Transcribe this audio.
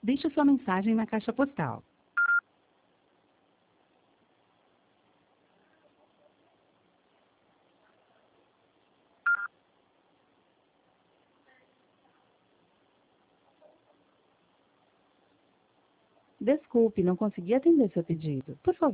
Deixe sua mensagem na caixa postal. Desculpe, não consegui atender seu pedido. Por favor,